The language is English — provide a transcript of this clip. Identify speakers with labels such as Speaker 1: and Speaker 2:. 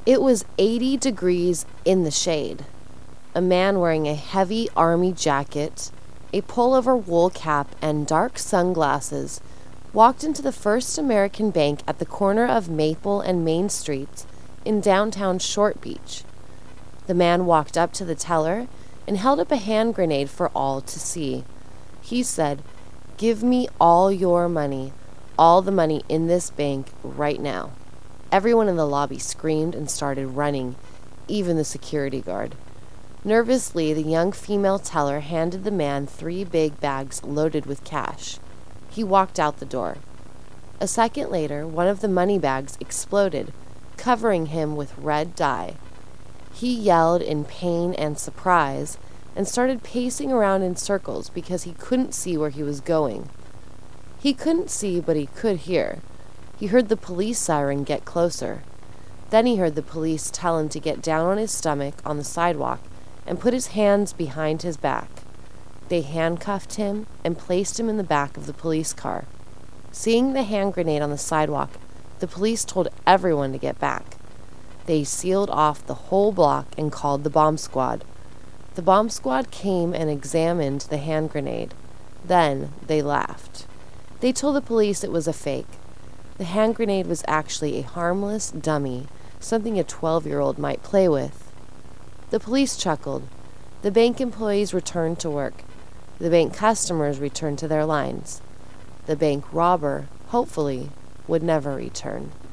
Speaker 1: It was 80 degrees in the shade. A man wearing a heavy army jacket, a pullover wool cap, and dark sunglasses walked into the First American Bank at the corner of Maple and Main Streets in downtown Short Beach. The man walked up to the teller and held up a hand grenade for all to see. He said, "Give me all your money, all the money in this bank right now." Everyone in the lobby screamed and started running, even the security guard. Nervously, the young female teller handed the man 3 big bags loaded with cash. He walked out the door. A second later, one of the money bags exploded, covering him with red dye. He yelled in pain and surprise and started pacing around in circles because he couldn't see where he was going. He couldn't see, but he could hear. He heard the police siren get closer. Then he heard the police tell him to get down on his stomach on the sidewalk and put his hands behind his back. They handcuffed him and placed him in the back of the police car. Seeing the hand grenade on the sidewalk, the police told everyone to get back. They sealed off the whole block and called the bomb squad. The bomb squad came and examined the hand grenade. Then they laughed. They told the police it was a fake. The hand grenade was actually a harmless dummy, something a 12-year-old might play with. The police chuckled. The bank employees returned to work. The bank customers returned to their lines. The bank robber, hopefully, would never return.